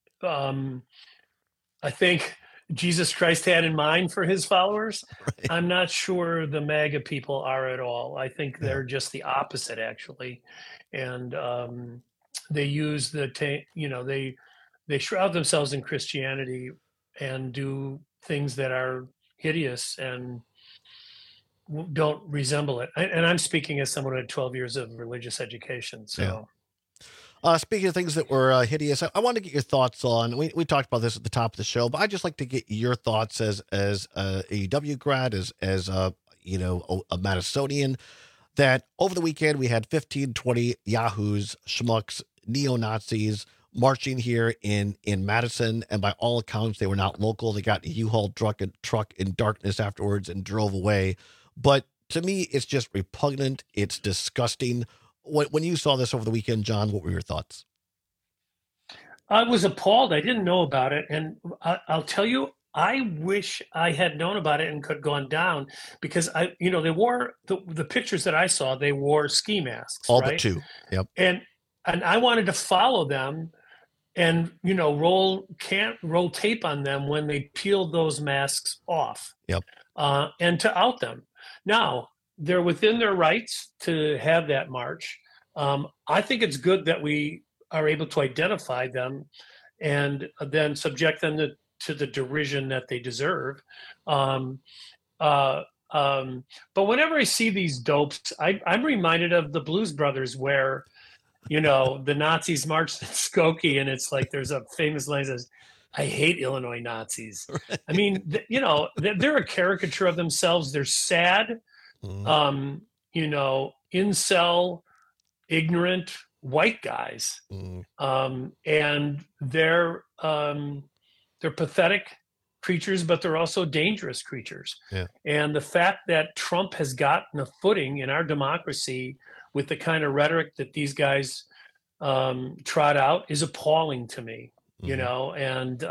I think Jesus Christ had in mind for his followers. Right. I'm not sure the MAGA people are at all. I think they're just the opposite, actually. And they use they shroud themselves in Christianity and do things that are hideous and don't resemble it. And I'm speaking as someone who had 12 years of religious education. So. Speaking of things that were hideous, I want to get your thoughts on. We talked about this at the top of the show, but I'd just like to get your thoughts as a AEW grad, as a Madisonian. That over the weekend we had 15, 20 yahoos, schmucks, neo-Nazis marching here in Madison, and by all accounts they were not local. They got a U-Haul truck in darkness afterwards and drove away. But to me, it's just repugnant. It's disgusting. When you saw this over the weekend, John, what were your thoughts? I was appalled. I didn't know about it. And I'll tell you, I wish I had known about it and could have gone down, because they wore the pictures that I saw, they wore ski masks. All right? but two. Yep. And I wanted to follow them and, roll tape on them when they peeled those masks off. Yep. And to out them. Now, they're within their rights to have that march. I think it's good that we are able to identify them and then subject them to the derision that they deserve. But whenever I see these dopes, I'm reminded of the Blues Brothers, where, the Nazis marched in Skokie, and it's like there's a famous line that says, "I hate Illinois Nazis." Right. I mean, they're a caricature of themselves. They're sad. Incel, ignorant white guys. And they're pathetic creatures, but they're also dangerous creatures. Yeah. And the fact that Trump has gotten a footing in our democracy with the kind of rhetoric that these guys trot out is appalling to me. And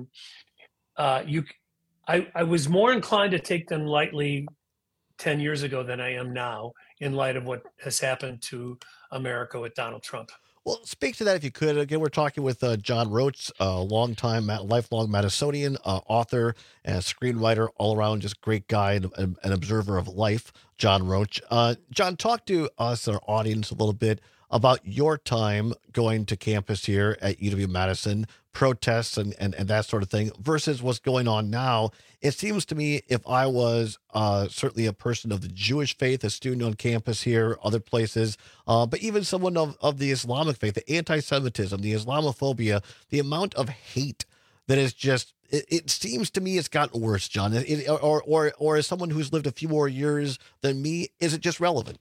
I was more inclined to take them lightly 10 years ago than I am now, in light of what has happened to America with Donald Trump. Well, speak to that if you could. Again, we're talking with John Roach, a lifelong Madisonian, author and screenwriter, all around just great guy and an observer of life, John Roach. John, talk to us, our audience, a little bit about your time going to campus here at UW-Madison, protests and that sort of thing, versus what's going on now. It seems to me, if I was certainly a person of the Jewish faith, a student on campus here, other places, but even someone of the Islamic faith, the anti-Semitism, the Islamophobia, the amount of hate that is just, it seems to me it's gotten worse, John. Or as someone who's lived a few more years than me, is it just relevant?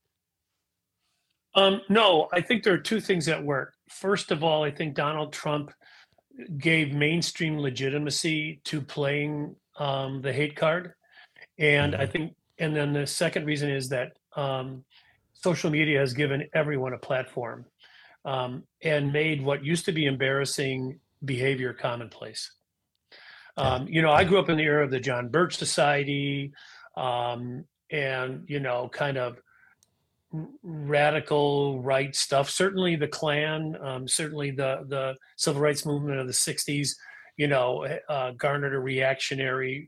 No, I think there are two things at work. First of all, I think Donald Trump gave mainstream legitimacy to playing the hate card. And I think, and then the second reason is that social media has given everyone a platform and made what used to be embarrassing behavior commonplace. I grew up in the era of the John Birch Society and, kind of radical right stuff. Certainly the Klan, certainly the civil rights movement of the 60s, garnered a reactionary,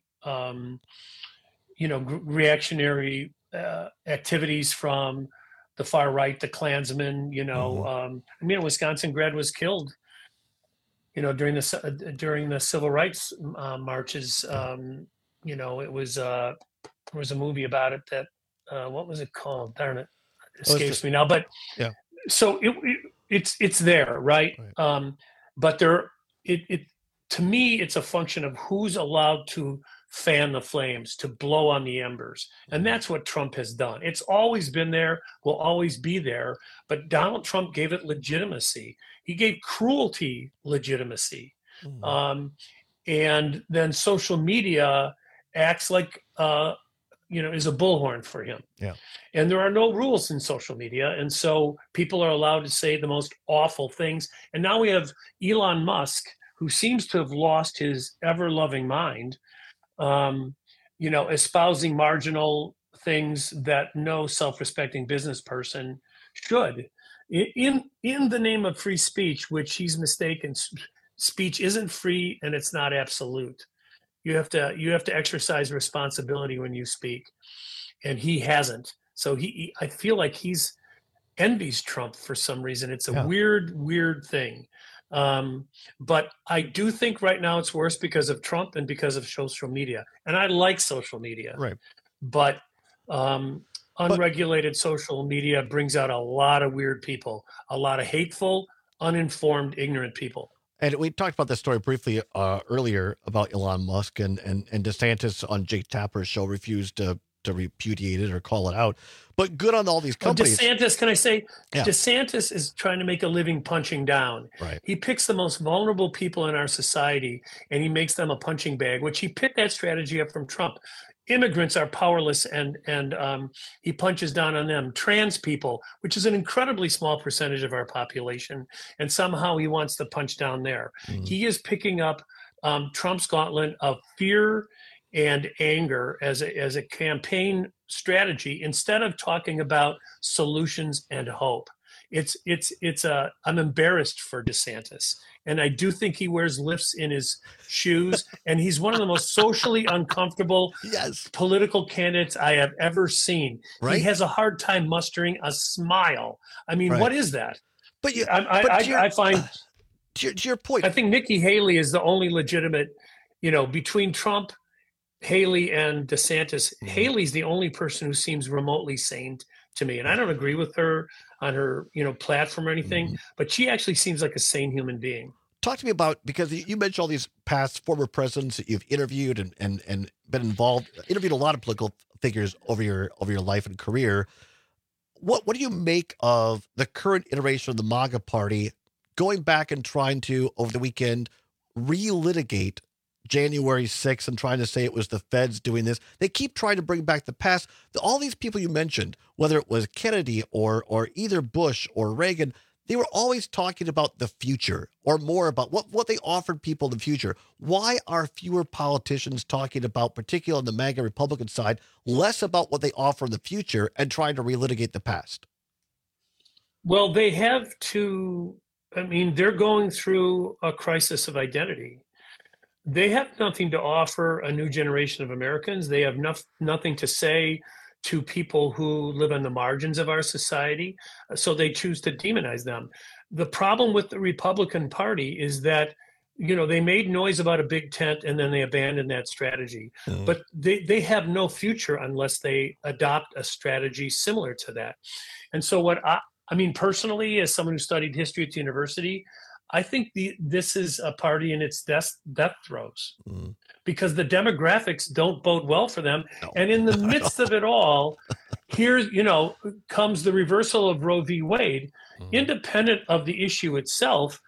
reactionary activities from the far right, the Klansmen. A Wisconsin grad was killed, during the civil rights marches. It was there was a movie about it that what was it called? Darn it, escapes me now. But yeah, so it's there, right? But to me, it's a function of who's allowed to fan the flames, to blow on the embers. And that's what Trump has done. It's always been there, will always be there. But Donald Trump gave it legitimacy. He gave cruelty legitimacy. And then social media acts like, is a bullhorn for him. Yeah. And there are no rules in social media. And so people are allowed to say the most awful things. And now we have Elon Musk, who seems to have lost his ever-loving mind, espousing marginal things that no self-respecting business person should. In the name of free speech, which he's mistaken, speech isn't free and it's not absolute. You have to exercise responsibility when you speak, and he hasn't. So I feel like he's envies Trump for some reason. It's a weird thing. But I do think right now it's worse because of Trump and because of social media. And I like social media. Right. But Unregulated social media brings out a lot of weird people, a lot of hateful, uninformed, ignorant people. And we talked about this story briefly earlier about Elon Musk and DeSantis on Jake Tapper's show refused to repudiate it or call it out. But good on all these companies. DeSantis, can I say, Yeah. DeSantis is trying to make a living punching down. Right. He picks the most vulnerable people in our society and he makes them a punching bag, which he picked that strategy up from Trump. Immigrants are powerless and he punches down on them. Trans people, which is an incredibly small percentage of our population, and somehow he wants to punch down there. He is picking up Trump's gauntlet of fear and anger as a campaign strategy instead of talking about solutions and hope. I'm embarrassed for DeSantis. And I do think he wears lifts in his shoes. And he's one of the most socially uncomfortable political candidates I have ever seen. Right. He has a hard time mustering a smile. I mean, Right. what is that? But I find to your point, I think Nikki Haley is the only legitimate, between Trump, Haley, and DeSantis. Haley's the only person who seems remotely sane to me. And I don't agree with her on her, platform or anything, but she actually seems like a sane human being. Talk to me about, because you mentioned all these past former presidents that you've interviewed and been involved, interviewed a lot of political figures over your life and career. What do you make of the current iteration of the MAGA party going back and trying to, over the weekend, relitigate January 6th and trying to say it was the feds doing this? They keep trying to bring back the past. All these people you mentioned, whether it was Kennedy or either Bush or Reagan, they were always talking about the future or more about what they offered people in the future. Why are fewer politicians talking about, particularly on the MAGA Republican side, less about what they offer in the future and trying to relitigate the past? Well, they have to, they're going through a crisis of identity. They have nothing to offer a new generation of Americans. They have nothing to say to people who live on the margins of our society, so they choose to demonize them. The problem with the Republican Party is that, they made noise about a big tent and then they abandoned that strategy. But they have no future unless they adopt a strategy similar to that. And so what personally, as someone who studied history at the university, I think this is a party in its death throes because the demographics don't bode well for them. No. And in the midst of it all, here, comes the reversal of Roe v. Wade, independent of the issue itself.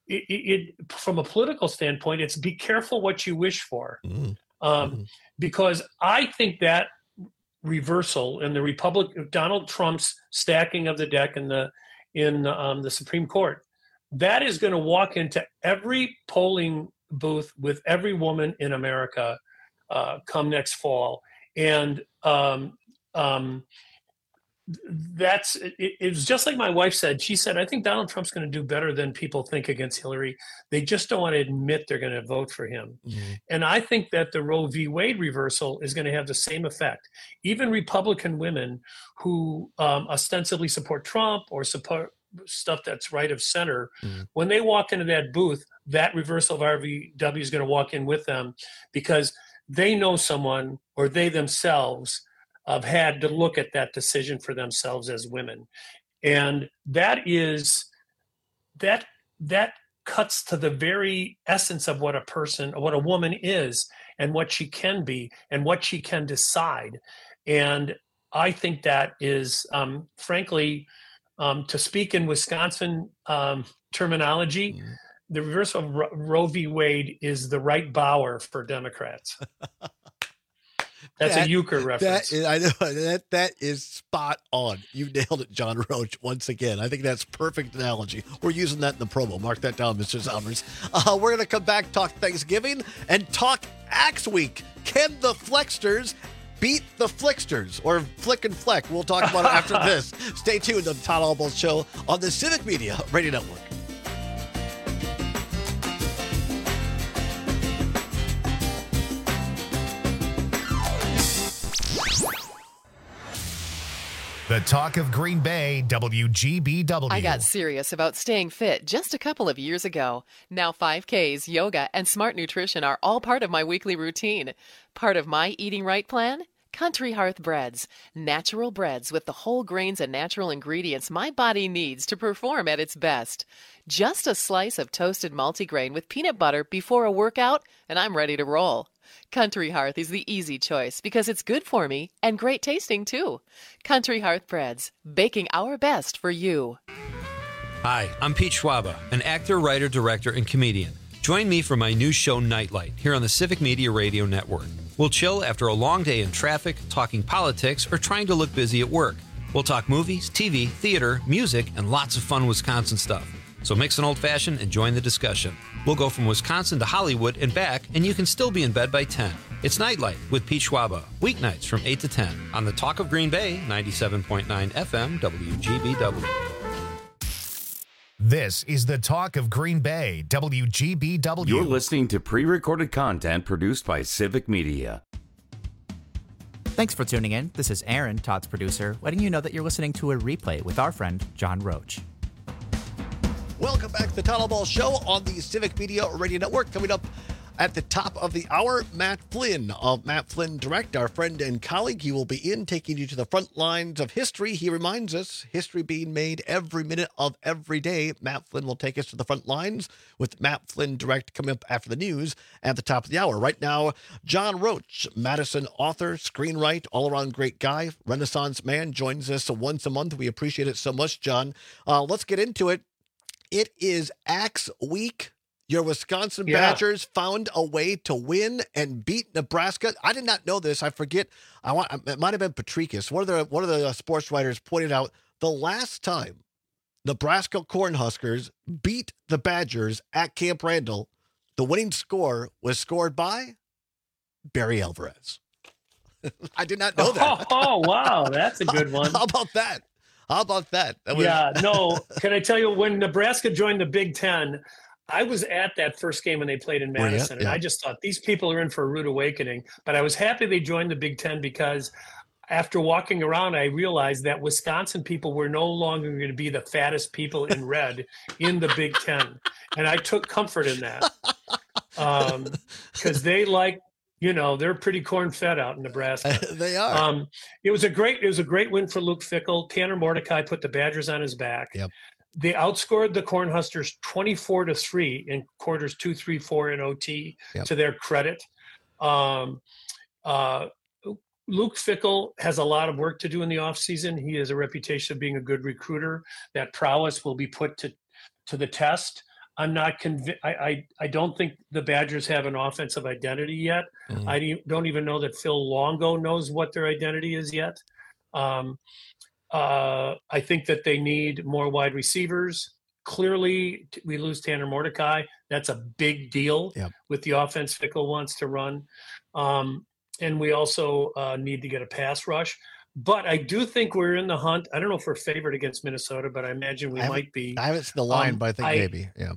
It from a political standpoint, it's be careful what you wish for, because I think that reversal in the Donald Trump's stacking of the deck in the Supreme Court, that is going to walk into every polling booth with every woman in America come next fall. And it's just like my wife said. She said, I think Donald Trump's going to do better than people think against Hillary. They just don't want to admit they're going to vote for him. And I think that the Roe v. Wade reversal is going to have the same effect. Even Republican women who ostensibly support Trump or support stuff that's right of center, when they walk into that booth, that reversal of RVW is going to walk in with them because they know someone or they themselves have had to look at that decision for themselves as women. And that cuts to the very essence of what a woman is and what she can be and what she can decide. And I think that is, frankly, to speak in Wisconsin terminology, the reversal of Roe v. Wade is the right Bauer for Democrats. That's a euchre reference. I know that is spot on. You nailed it, John Roach, once again. I think that's perfect analogy. We're using that in the promo. Mark that down, Mr. Sommers. We're going to come back, talk Thanksgiving, and talk Axe Week. Can the Flexters beat the Flicksters, or Flick and Fleck? We'll talk about it after this. Stay tuned on the Todd Albaugh Show on the Civic Media Radio Network. The talk of Green Bay, WGBW. I got serious about staying fit just a couple of years ago. Now 5Ks, yoga, and smart nutrition are all part of my weekly routine. Part of my eating right plan? Country Hearth Breads. Natural breads with the whole grains and natural ingredients my body needs to perform at its best. Just a slice of toasted multigrain with peanut butter before a workout, and I'm ready to roll. Country Hearth is the easy choice because it's good for me and great tasting too. Country Hearth Breads, baking our best for you. Hi, I'm Pete Schwaba, an actor, writer, director, and comedian. Join me for my new show, Nightlight, here on the Civic Media Radio Network. We'll chill after a long day in traffic, talking politics, or trying to look busy at work. We'll talk movies, TV, theater, music, and lots of fun Wisconsin stuff. So mix an old-fashioned and join the discussion. We'll go from Wisconsin to Hollywood and back, and you can still be in bed by 10. It's Nightlight with Pete Schwaba, weeknights from 8 to 10 on the Talk of Green Bay, 97.9 FM, WGBW. This is the Talk of Green Bay, WGBW. You're listening to pre-recorded content produced by Civic Media. Thanks for tuning in. This is Aaron, Todd's producer, letting you know that you're listening to a replay with our friend, John Roach. Welcome back to the Todd Ball Show on the Civic Media Radio Network. Coming up at the top of the hour, Matt Flynn of Matt Flynn Direct, our friend and colleague. He will be in taking you to the front lines of history. He reminds us, history being made every minute of every day. Matt Flynn will take us to the front lines with Matt Flynn Direct coming up after the news at the top of the hour. Right now, John Roach, Madison author, screenwriter, all-around great guy, Renaissance man, joins us once a month. We appreciate it so much, John. Let's get into it. It is Axe Week. Your Wisconsin Badgers found a way to win and beat Nebraska. I did not know this. I forget. It might have been Patricus. One of the sports writers pointed out the last time Nebraska Cornhuskers beat the Badgers at Camp Randall, the winning score was scored by Barry Alvarez. I did not know that. Oh, wow. That's a good one. How about that? Can I tell you, when Nebraska joined the Big Ten, I was at that first game when they played in Madison, and I just thought these people are in for a rude awakening. But I was happy they joined the Big Ten because after walking around, I realized that Wisconsin people were no longer going to be the fattest people in red in the Big Ten. And I took comfort in that because they they're pretty corn-fed out in Nebraska. They are. It was a great win for Luke Fickell. Tanner Mordecai put the Badgers on his back. Yep. They outscored the Cornhuskers 24-3 in quarters 2, 3, 4 in OT. To their credit. Luke Fickell has a lot of work to do in the offseason. He has a reputation of being a good recruiter. That prowess will be put to the test. I'm not convinced. I don't think the Badgers have an offensive identity yet. Mm-hmm. I don't even know that Phil Longo knows what their identity is yet. I think that they need more wide receivers. Clearly, we lose Tanner Mordecai. That's a big deal with the offense Fickell wants to run. And we also need to get a pass rush. But I do think we're in the hunt. I don't know if we're favored against Minnesota, but I imagine we might be. I haven't seen the line, but I think maybe. Yeah.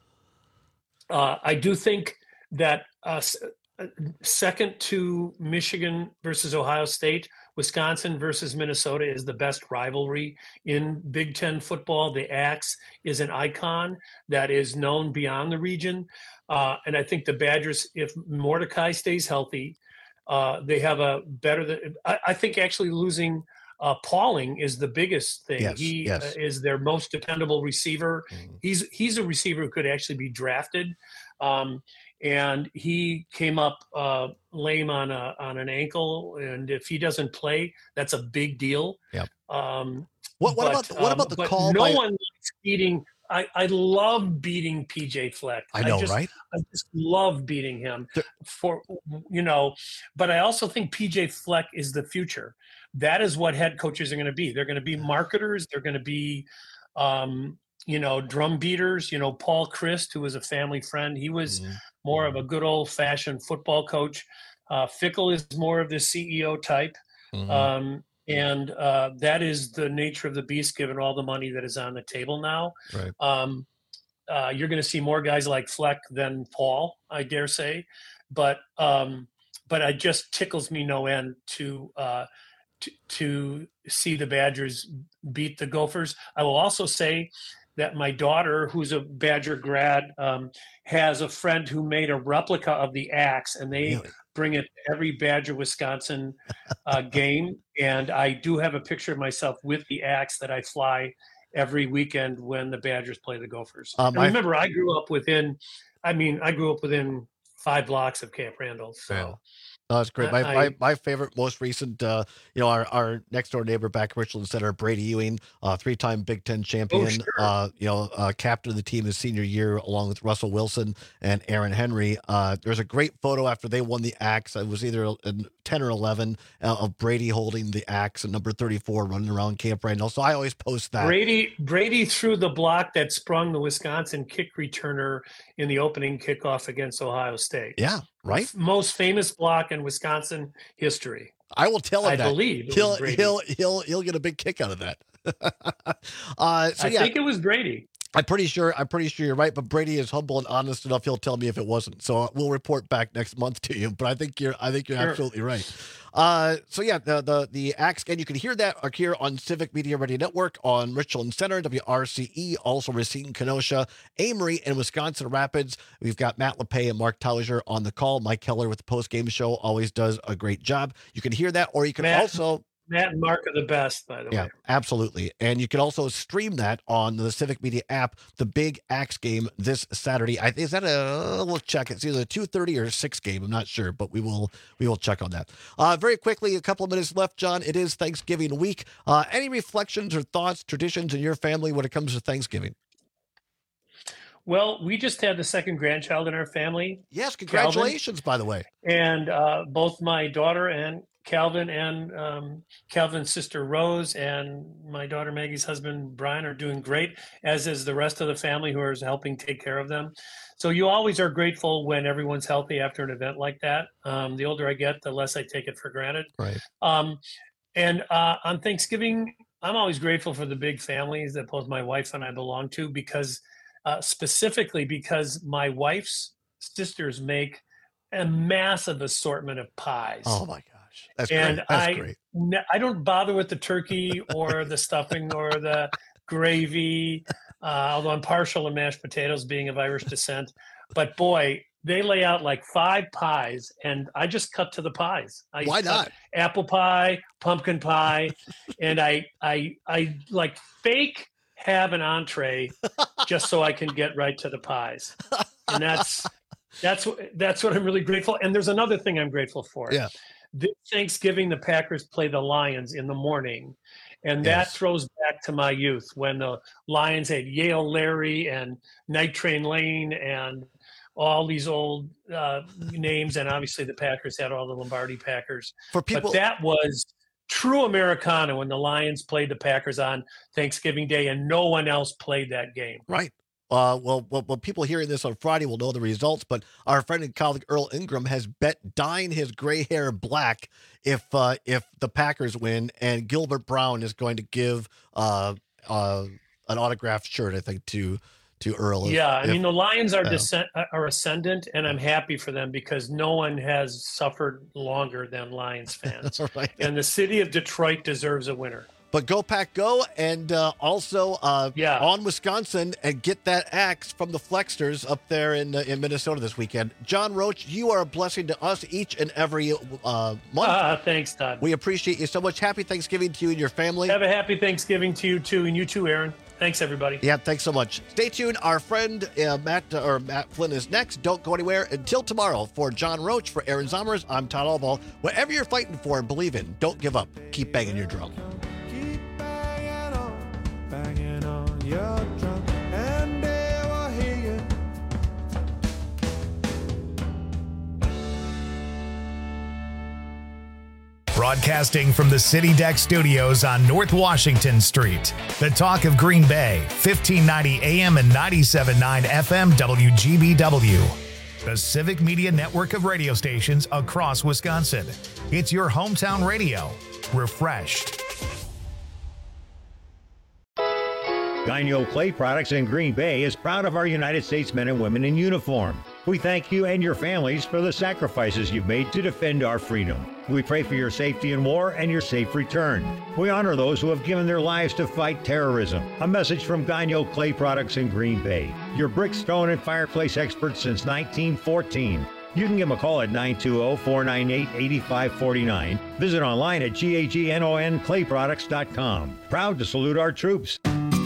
I do think that second to Michigan versus Ohio State, Wisconsin versus Minnesota is the best rivalry in Big Ten football. The Axe is an icon that is known beyond the region. And I think the Badgers, if Mordecai stays healthy, they have a better – I think actually losing Pauling is the biggest thing. He is their most dependable receiver. Mm-hmm. He's a receiver who could actually be drafted. And he came up lame on an ankle, and if he doesn't play, that's a big deal. Yep. What about the call? No one likes beating. I love beating PJ Fleck. I know, right? I just love beating him But I also think PJ Fleck is the future. That is what head coaches are going to be. They're going to be marketers. They're going to be, drum beaters. Paul Christ, who was a family friend, he was more of a good old-fashioned football coach. Fickell is more of the CEO type. Mm-hmm. And that is the nature of the beast, given all the money that is on the table now. Right. You're going to see more guys like Fleck than Paul, I dare say. But it just tickles me no end to see the Badgers beat the Gophers. I will also say that my daughter, who's a Badger grad, has a friend who made a replica of the Axe, and they bring it to every Badger, Wisconsin game. And I do have a picture of myself with the axe that I fly every weekend when the Badgers play the Gophers. And remember, I grew up within 5 blocks of Camp Randall. So. Yeah. No, that's great. My favorite, most recent, our next door neighbor back at Richland Center, Brady Ewing, 3-time Big Ten champion, captain of the team his senior year, along with Russell Wilson and Aaron Henry. There's a great photo after they won the axe. It was either 10 or 11 of Brady holding the axe and number 34 running around Camp Randall. So I always post that. Brady threw the block that sprung the Wisconsin kick returner in the opening kickoff against Ohio State. Yeah. Right. Most famous block in Wisconsin history. I will tell him I that. believe he'll get a big kick out of that. I think it was Brady. I'm pretty sure you're right, but Brady is humble and honest enough. He'll tell me if it wasn't. So we'll report back next month to you. But I think you're absolutely right. The axe, and you can hear that here on Civic Media Radio Network, on Richland Center, WRCE, also Racine, Kenosha, Amory, and Wisconsin Rapids. We've got Matt LePay and Mark Tauliger on the call. Mike Keller with the post-game show always does a great job. You can hear that, or you can Matt and Mark are the best, by the way. Yeah, absolutely. And you can also stream that on the Civic Media app, the Big Axe game this Saturday. Is that we'll check. It's either a 2:30 or 6 game. I'm not sure, but we will check on that. Very quickly, a couple of minutes left, John. It is Thanksgiving week. Any reflections or thoughts, traditions in your family when it comes to Thanksgiving? Well, we just had the second grandchild in our family. Yes, congratulations, by the way. And both my daughter and Calvin and Calvin's sister Rose and my daughter Maggie's husband Brian are doing great, as is the rest of the family who is helping take care of them. So you always are grateful when everyone's healthy after an event like that. The older I get, the less I take it for granted. Right. And on Thanksgiving, I'm always grateful for the big families that both my wife and I belong to, because specifically because my wife's sisters make a massive assortment of pies. Oh my gosh. That's great. That's great. I don't bother with the turkey or the stuffing or the gravy, although I'm partial to mashed potatoes, being of Irish descent. But boy, they lay out like 5 pies, and I just cut to the pies. Why not? Apple pie, pumpkin pie, and I like fake have an entree just so I can get right to the pies. And that's what I'm really grateful. And there's another thing I'm grateful for. Yeah. This Thanksgiving, the Packers play the Lions in the morning. And that throws back to my youth when the Lions had Yale Larry and Night Train Lane and all these old names. And obviously the Packers had all the Lombardi Packers. But that was true Americana when the Lions played the Packers on Thanksgiving Day and no one else played that game. Right. Well, people hearing this on Friday will know the results, but our friend and colleague Earl Ingram has bet dyeing his gray hair black if the Packers win, and Gilbert Brown is going to give an autographed shirt, I think, to Earl. I mean, the Lions are ascendant, and I'm happy for them because no one has suffered longer than Lions fans. Right. And the city of Detroit deserves a winner. But go Pack go, and also on Wisconsin, and get that axe from the Flexters up there in Minnesota this weekend. John Roach, you are a blessing to us each and every month. Thanks, Todd. We appreciate you so much. Happy Thanksgiving to you and your family. Have a happy Thanksgiving to you too, and you too, Aaron. Thanks, everybody. Yeah, thanks so much. Stay tuned. Our friend Matt Flynn is next. Don't go anywhere until tomorrow. For John Roach, for Aaron Zommers, I'm Todd Albaugh. Whatever you're fighting for and believe in, don't give up. Keep banging your drum. Banging on your drum, and they will hear you. Broadcasting from the City Deck Studios on North Washington Street. The talk of Green Bay, 1590 AM and 97.9 FM WGBW. The Civic Media network of radio stations across Wisconsin. It's your hometown radio. Refreshed. Gagno Clay Products in Green Bay is proud of our United States men and women in uniform. We thank you and your families for the sacrifices you've made to defend our freedom. We pray for your safety in war and your safe return. We honor those who have given their lives to fight terrorism. A message from Gagno Clay Products in Green Bay, your brick, stone, and fireplace experts since 1914. You can give them a call at 920-498-8549. Visit online at GAGNONClayproducts.com. Proud to salute our troops.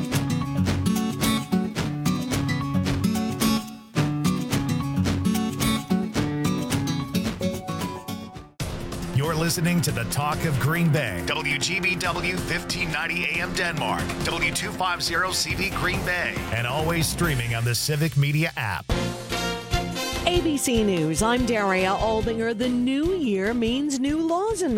You're listening to the Talk of Green Bay. WGBW 1590 AM Denmark. W250CV Green Bay. And always streaming on the Civic Media app. ABC News, I'm Daria Aldinger. The new year means new laws and